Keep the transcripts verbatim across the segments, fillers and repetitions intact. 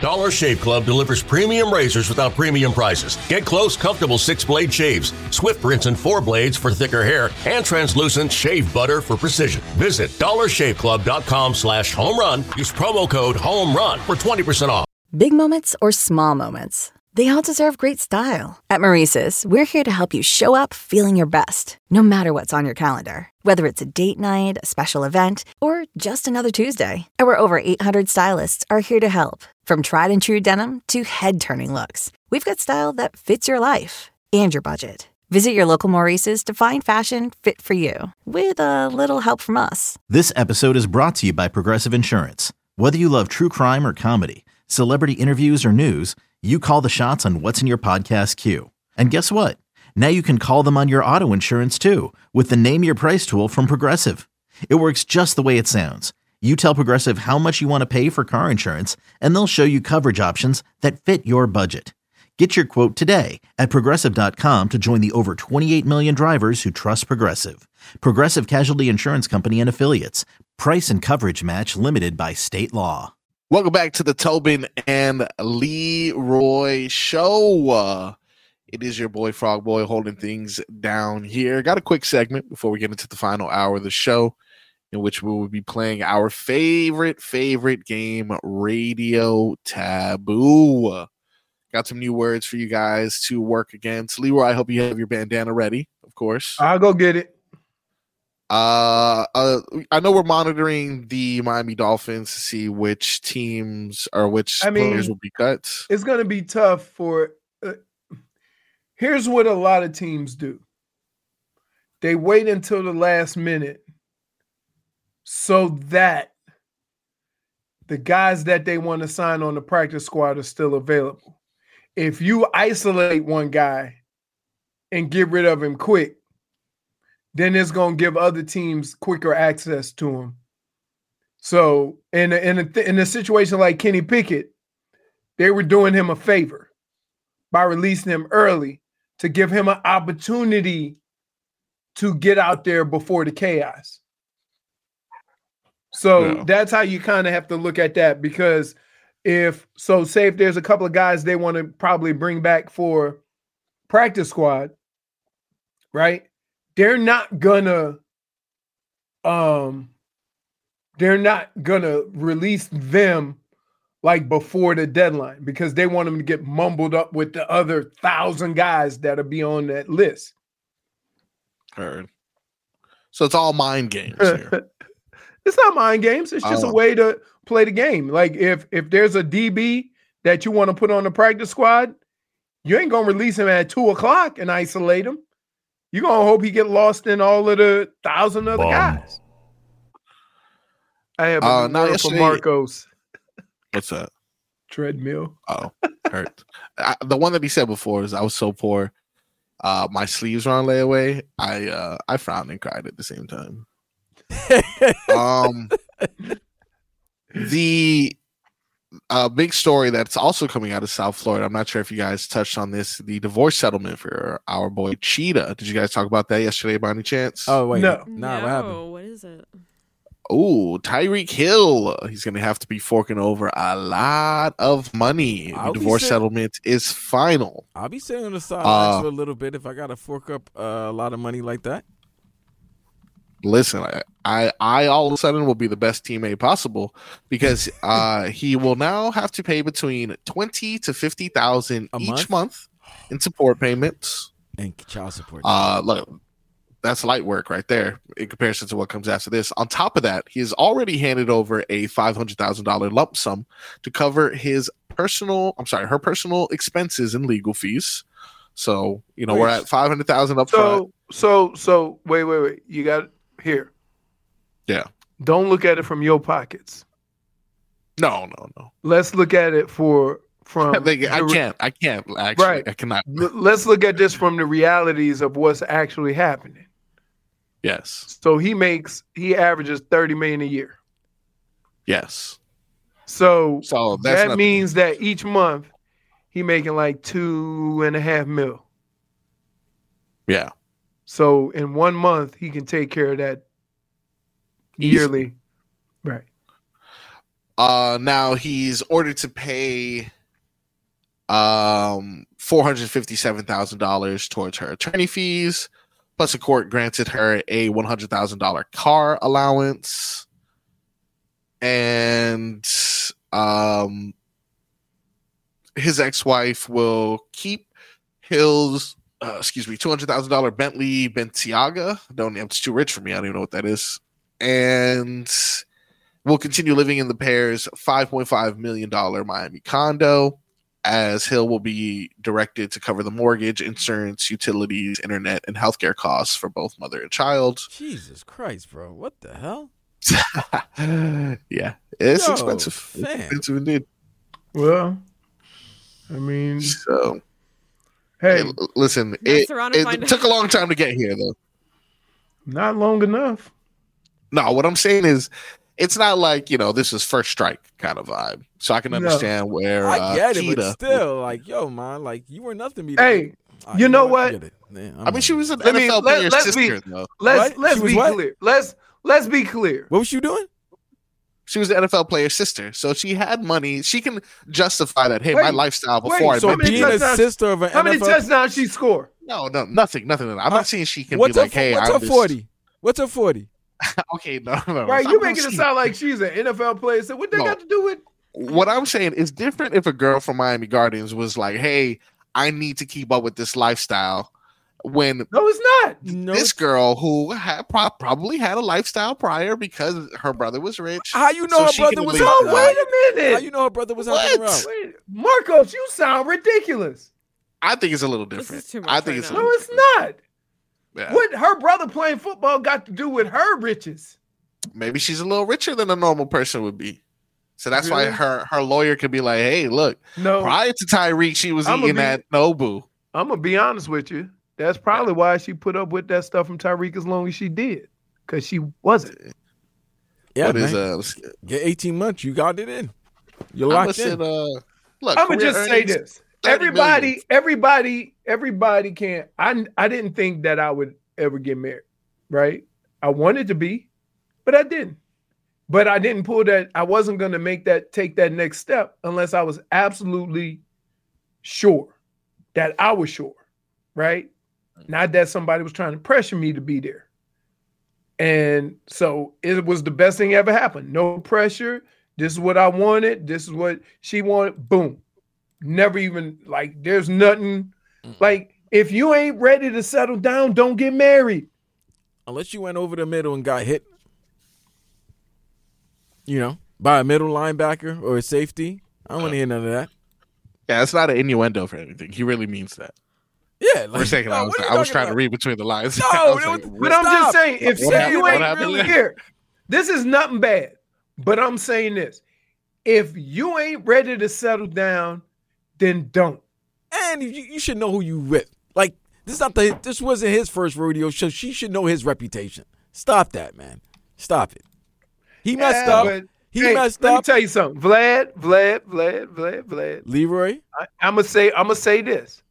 Dollar Shave Club delivers premium razors without premium prices. Get close, comfortable six-blade shaves, swift rinse and four blades for thicker hair, and translucent shave butter for precision. Visit dollar shave club dot com slash home run. Use promo code HOMERUN for twenty percent off. Big moments or small moments, they all deserve great style. At Maurice's, we're here to help you show up feeling your best, no matter what's on your calendar. Whether it's a date night, a special event, or just another Tuesday, our over eight hundred stylists are here to help. From tried and true denim to head-turning looks, we've got style that fits your life and your budget. Visit your local Maurice's to find fashion fit for you, with a little help from us. This episode is brought to you by Progressive Insurance. Whether you love true crime or comedy, celebrity interviews or news, you call the shots on what's in your podcast queue. And guess what? Now you can call them on your auto insurance too with the Name Your Price tool from Progressive. It works just the way it sounds. You tell Progressive how much you want to pay for car insurance, and they'll show you coverage options that fit your budget. Get your quote today at Progressive dot com to join the over twenty-eight million drivers who trust Progressive. Progressive Casualty Insurance Company and Affiliates. Price and coverage match limited by state law. Welcome back to the Tobin and Leroy Show. Uh, it is your boy Frog Boy holding things down here. Got a quick segment before we get into the final hour of the show, in which we will be playing our favorite, favorite game, Radio Taboo. Got some new words for you guys to work against. Leroy, I hope you have your bandana ready, of course. I'll go get it. Uh, uh, I know we're monitoring the Miami Dolphins to see which teams or which I mean, players will be cut. It's going to be tough for uh, – here's what a lot of teams do. They wait until the last minute so that the guys that they want to sign on the practice squad are still available. If you isolate one guy and get rid of him quick, then it's going to give other teams quicker access to him. So in a, in a, in a situation like Kenny Pickett, they were doing him a favor by releasing him early to give him an opportunity to get out there before the chaos. So yeah. That's how you kind of have to look at that, because if so, say if there's a couple of guys they want to probably bring back for practice squad, right? They're not gonna, um, they're not gonna release them like before the deadline, because they want them to get mumbled up with the other thousand guys that'll be on that list. Heard. So it's all mind games here. It's not mind games. It's just oh. a way to play the game. Like if if there's a D B that you want to put on the practice squad, you ain't gonna release him at two o'clock and isolate him. You're going to hope he get lost in all of the thousand other Bomb. guys. I have a uh, word for Marcos. What's that? Treadmill. Oh, hurt. I, the one that he said before is I was so poor. Uh, my sleeves were on layaway. I uh, I frowned and cried at the same time. um, the uh, big story that's also coming out of South Florida. I'm not sure if you guys touched on this. The divorce settlement for our boy Cheetah. Did you guys talk about that yesterday by any chance? Oh wait, no, no. no What happened? What is it? Oh, Tyreek Hill. He's going to have to be forking over a lot of money. I'll the divorce sit- settlement is final. I'll be sitting on the sidelines Uh, for a little bit if I got to fork up uh, a lot of money like that. Listen, I, I, I all of a sudden will be the best teammate possible, because uh, he will now have to pay between twenty to fifty thousand each month? month in support payments. And child support. Uh, look, that's light work right there in comparison to what comes after this. On top of that, he has already handed over a five hundred thousand dollar lump sum to cover his personal, I'm sorry, her personal expenses and legal fees. So, you know, Wait. we're at five hundred thousand up So, front. so, so, wait, wait, wait. You got here. Yeah. Don't look at it from your pockets. No, no, no. Let's look at it for from. I, think, I the re- can't. I can't. Actually, Right. I cannot. L- let's look at this from the realities of what's actually happening. Yes. So he makes he averages thirty million a year. Yes. So, So that's that nothing. means that each month he making like two and a half mil. Yeah. So in one month he can take care of that Easy. yearly. Right. Uh, now he's ordered to pay um four hundred fifty-seven thousand dollars towards her attorney fees. Plus, the court granted her a one hundred thousand dollars car allowance. And um, his ex-wife will keep Hill's, uh, excuse me, two hundred thousand dollars Bentley Balenciaga. Don't, it's too rich for me. I don't even know what that is. And will continue living in the pair's five point five million dollars Miami condo, as Hill will be directed to cover the mortgage, insurance, utilities, internet, and healthcare costs for both mother and child. Jesus Christ, bro. What the hell? Yeah, it's Yo, expensive. It's man. expensive indeed. Well, I mean, So, hey, hey, l- listen, Mess it, around and find it out. took a long time to get here, though. not long enough. No, what I'm saying is, it's not like, you know, this is first strike kind of vibe. So I can No. understand where uh, I get it, but Keita- still, like, yo, man, like, you were nothing to me. Hey, Ah, you know what? Forget it. Man, I'm I mean, she was an Let me- N F L let- player's let's be- sister, though. Let's What? let's She was be what? clear. Let's let's be clear. What was she doing? She was the N F L player's sister, so she had money. She can justify that. Hey, Wait, my lifestyle wait, before I So How met many being a touchdowns- sister of an How many N F L touchdowns she score? No, no, nothing, nothing. I'm Uh, not saying she can What's be her, like, hey, what's I'm her this- forty? What's her forty? Okay, no, no. Right, I'm you not making it saying- sound like she's an N F L player. So what they No. got to do with? What I'm saying is different if a girl from Miami Gardens was like, hey, I need to keep up with this lifestyle. When No, it's not. No. this girl who had pro- probably had a lifestyle prior because her brother was rich. How you know So her she brother can was leave out No, now. wait there? a minute. How you know her brother was out What? there around? Wait, Marcos, you sound ridiculous. I think it's a little This different. is too much I think right it's a now. No, little it's not. yeah. What her brother playing football got to do with her riches? Maybe she's a little richer than a normal person would be. So that's why Really? her her lawyer could be like, hey, look, No, prior to Tyreek, she was I'ma eating be- at Nobu. I'm gonna be honest with you. That's probably why she put up with that stuff from Tyreek as long as she did, because she wasn't. Yeah, What man. is uh Get eighteen months. You got it in. You're I'm gonna locked sit, in. uh look, I'm gonna career just say earnings, this: thirty everybody, million. everybody, everybody can't. I I didn't think that I would ever get married, right? I wanted to be, but I didn't. But I didn't pull that. I wasn't gonna make that take that next step unless I was absolutely sure that I was sure, right? Not that somebody was trying to pressure me to be there. And so it was the best thing ever happened. No pressure. This is what I wanted. This is what she wanted. Boom. Never even like there's nothing like if you ain't ready to settle down, don't get married. Unless you went over the middle and got hit, you know, by a middle linebacker or a safety. I don't want to hear none of that. Yeah, it's not an innuendo for anything. He really means that. Yeah, For a like, second, no, I was, what are you I was talking trying to about? read between the lines. No, I was it like, was- But I'm just Stop. saying, if What happened? you What ain't happened really there? here, this is nothing bad. But I'm saying this: if you ain't ready to settle down, then don't. And you, you should know who you with. Like this is not the this wasn't his first rodeo show. She should know his reputation. Stop that, man. Stop it. He messed Yeah, up. but, He hey, messed let me up. tell you something, Vlad, Vlad, Vlad, Vlad, Vlad. Leroy. I, I'm gonna say, I'm gonna say this.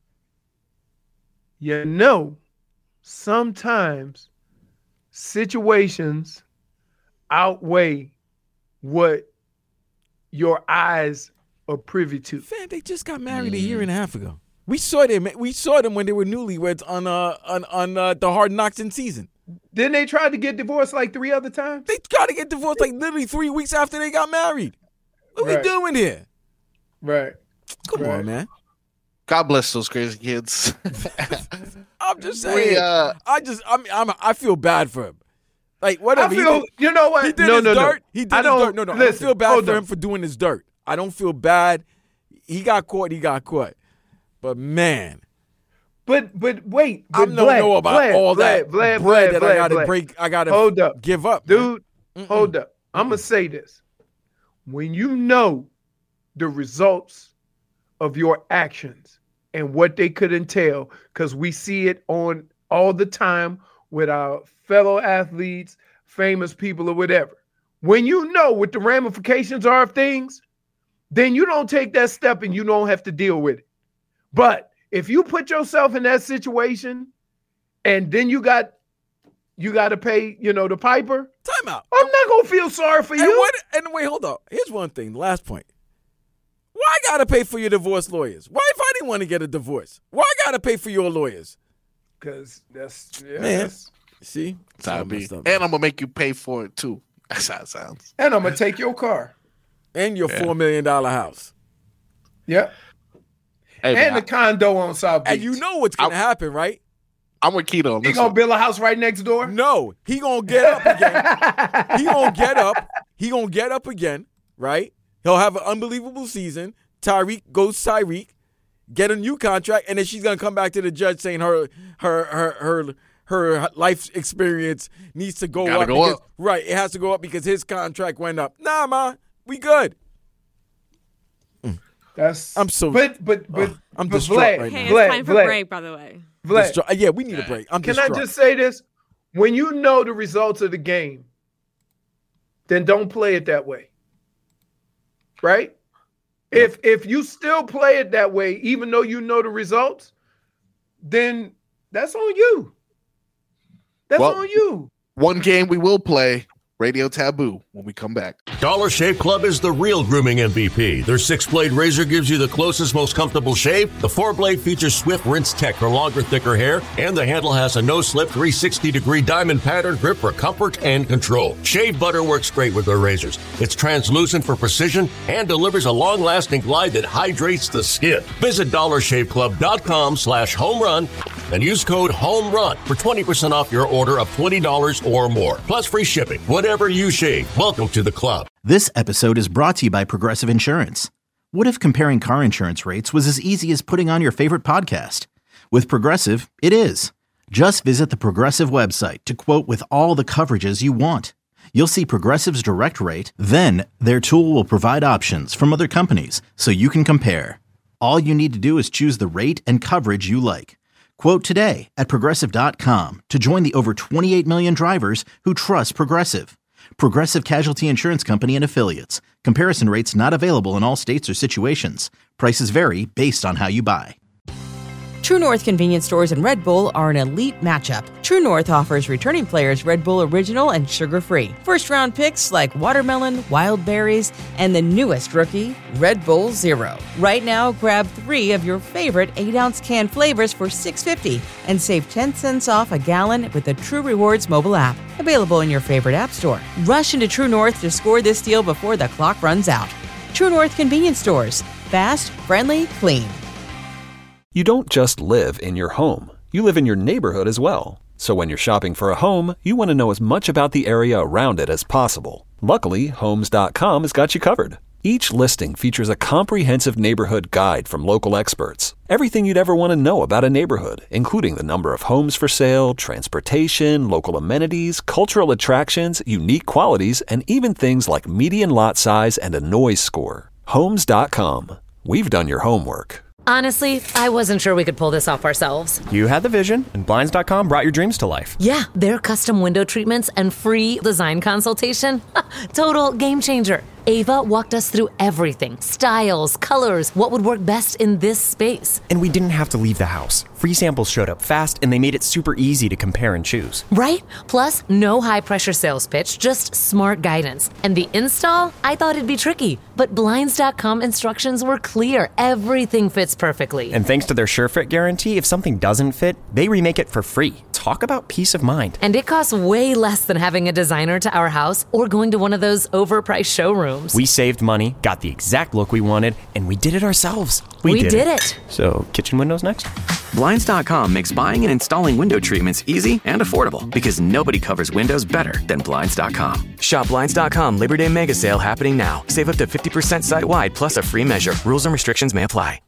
You know, sometimes situations outweigh what your eyes are privy to. Fan, they just got married a year and a half ago. We saw them. We saw them when they were newlyweds on uh on on uh, the Hard Knocks in season. Then they tried to get divorced like three other times. They got to get divorced like literally three weeks after they got married. What Right. we doing here? Right. Come Right. on, man. God bless those crazy kids. I'm just saying. we, uh, I just I mean I'm I feel bad for him. Like I whatever. he feel, did, you know what? he did no, his no, dirt. no. He did I his don't, dirt. No, no. I listen, don't feel bad hold for on. him for doing his dirt. I don't feel bad. He got caught. He got caught. But man, But but wait, I but don't Vlad, know about Vlad, all Vlad, that Vlad, bread Vlad, that Vlad, I got to Vlad. break. I got to Hold up, give up, man. dude. Mm-mm. Hold up. I'm gonna say this: when you know the results of your actions and what they could entail, because we see it on all the time with our fellow athletes, famous people, or whatever. When you know what the ramifications are of things, then you don't take that step and you don't have to deal with it. But if you put yourself in that situation and then you got you got to pay, you know, the piper. Time out. I'm not gonna feel sorry for And you. what? And wait, hold up. Here's one thing. The last point. Why I gotta pay for your divorce lawyers? Why if I didn't want to get a divorce? Why I gotta pay for your lawyers? Because that's yeah, Man. that's- See, That's how it be. messed up. And I'm gonna make you pay for it too. That's how it sounds. and I'm gonna take your car. and your Yeah. four million dollar house. Yep. Hey, And man, the condo on South Beach. And you know what's gonna I- happen, right? I, I'm with Keto on he this gonna one. build a house right next door. No, he gonna get up again. He gonna get up. He gonna get up again, right? He'll have an unbelievable season. Tyreek goes Tyreek, get a new contract, and then she's gonna come back to the judge saying her her her her her life experience needs to go Gotta up. go because, up. Right, it has to go up because his contract went up. Nah, ma, we good. That's I'm so- But but but Ugh, I'm but distraught Vlad, right Hey, now. Vlad, it's time for Vlad, break, by the way. Vlad, Distra- yeah, we need a break. I'm can I distraught. just say this? When you know the results of the game, then don't play it that way. Right? If if you still play it that way, even though you know the results, then that's on you. That's Well- on you. One game we will play, Radio Taboo, when we come back. Dollar Shave Club is the real grooming M V P. Their six-blade razor gives you the closest, most comfortable shave. The four-blade features Swift Rinse Tech for longer, thicker hair, and the handle has a no-slip three hundred sixty degree diamond pattern grip for comfort and control. Shave butter works great with their razors. It's translucent for precision and delivers a long-lasting glide that hydrates the skin. Visit dollar shave club dot com slash home run and use code HOMERUN for twenty percent off your order of twenty dollars or more, plus free shipping. Whatever you shave, welcome to the club. This episode is brought to you by Progressive Insurance. What if comparing car insurance rates was as easy as putting on your favorite podcast? With Progressive, it is. Just visit the Progressive website to quote with all the coverages you want. You'll see Progressive's direct rate, then their tool will provide options from other companies so you can compare. All you need to do is choose the rate and coverage you like. Quote today at progressive dot com to join the over twenty-eight million drivers who trust Progressive. Progressive Casualty Insurance Company and Affiliates. Comparison rates not available in all states or situations. Prices vary based on how you buy. True North convenience stores and Red Bull are an elite matchup. True North offers returning players Red Bull Original and sugar-free. First-round picks like watermelon, wild berries, and the newest rookie, Red Bull Zero. Right now, grab three of your favorite eight-ounce can flavors for six dollars and fifty cents and save ten cents off a gallon with the True Rewards mobile app. Available in your favorite app store. Rush into True North to score this deal before the clock runs out. True North convenience stores. Fast, friendly, clean. You don't just live in your home. You live in your neighborhood as well. So when you're shopping for a home, you want to know as much about the area around it as possible. Luckily, Homes dot com has got you covered. Each listing features a comprehensive neighborhood guide from local experts. Everything you'd ever want to know about a neighborhood, including the number of homes for sale, transportation, local amenities, cultural attractions, unique qualities, and even things like median lot size and a noise score. Homes dot com. We've done your homework. Honestly, I wasn't sure we could pull this off ourselves. You had the vision, and Blinds dot com brought your dreams to life. Yeah, their custom window treatments and free design consultation. Total game changer. Ava walked us through everything. Styles, colors, what would work best in this space. And we didn't have to leave the house. Free samples showed up fast, and they made it super easy to compare and choose. Right? Plus, no high-pressure sales pitch, just smart guidance. And the install? I thought it'd be tricky, but Blinds dot com instructions were clear. Everything fits perfectly. And thanks to their SureFit guarantee, if something doesn't fit, they remake it for free. Talk about peace of mind. And it costs way less than having a designer to our house or going to one of those overpriced showrooms. We saved money, got the exact look we wanted, and we did it ourselves. We, we did, did it. it. So, kitchen windows next? Blinds dot com makes buying and installing window treatments easy and affordable because nobody covers windows better than Blinds dot com. Shop Blinds dot com Labor Day Mega Sale happening now. Save up to fifty percent site-wide plus a free measure. Rules and restrictions may apply.